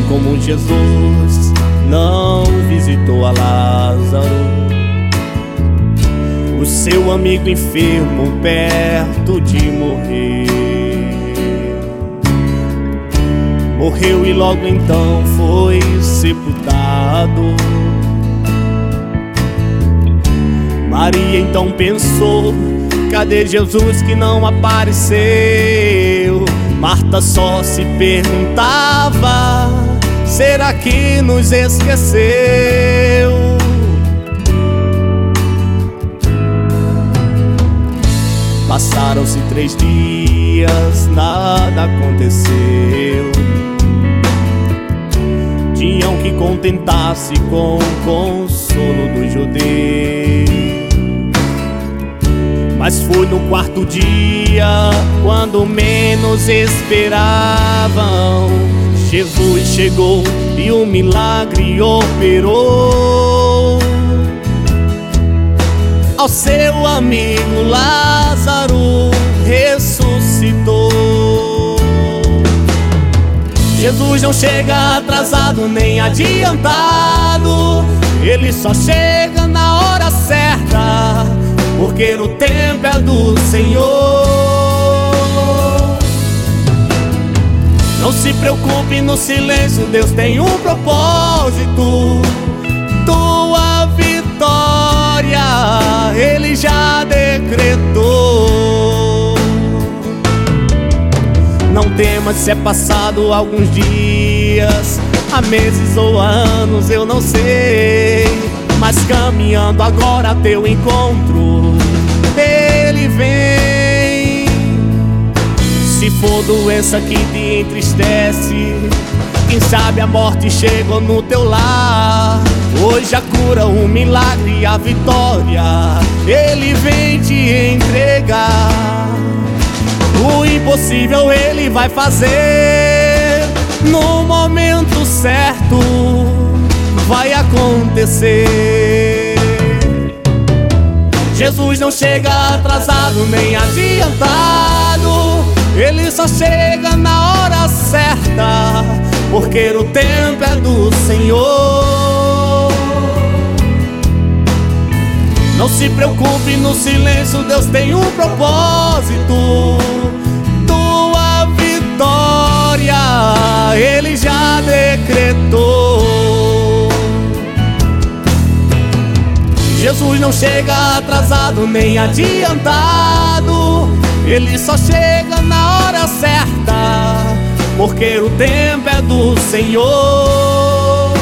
como Jesus não visitou a Lázaro, o seu amigo enfermo perto de morrer. Morreu e logo então foi sepultado. Maria então pensou: cadê Jesus que não apareceu? Marta só se perguntava: será que nos esqueceu? Passaram-se 3 dias, nada aconteceu. Tinham que contentar-se com o consolo do judeu. Mas foi no 4º dia, quando menos esperavam, Jesus chegou e o milagre operou. Ao seu amigo Lázaro ressuscitou. Jesus não chega atrasado nem adiantado, ele só chega na hora certa, porque o tempo é do Senhor. Não se preocupe no silêncio, Deus tem um propósito. Tua vitória Ele já decretou. Não temas se é passado alguns dias, há meses ou anos, eu não sei, mas caminhando agora a teu encontro, Ele vem. Se for doença que te entristece, quem sabe a morte chegou no teu lar, hoje a cura, o milagre e a vitória Ele vem te entregar. O impossível Ele vai fazer, no momento certo vai acontecer. Jesus não chega atrasado nem adiantado, Ele só chega na hora certa, porque o tempo é do Senhor. Não se preocupe no silêncio, Deus tem um propósito. Tua vitória Ele já decretou. Jesus não chega atrasado nem adiantado, Ele só chega na hora certa, porque o tempo é do Senhor.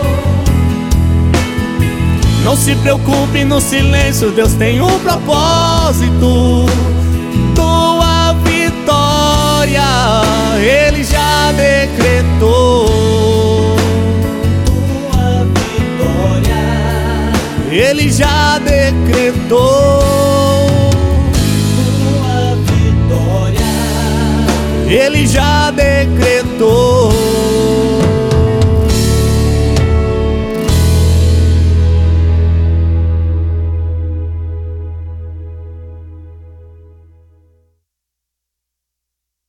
Não se preocupe no silêncio, Deus tem um propósito. Tua vitória Ele já decretou. Tua vitória Ele já decretou. Tua vitória Ele já decretou.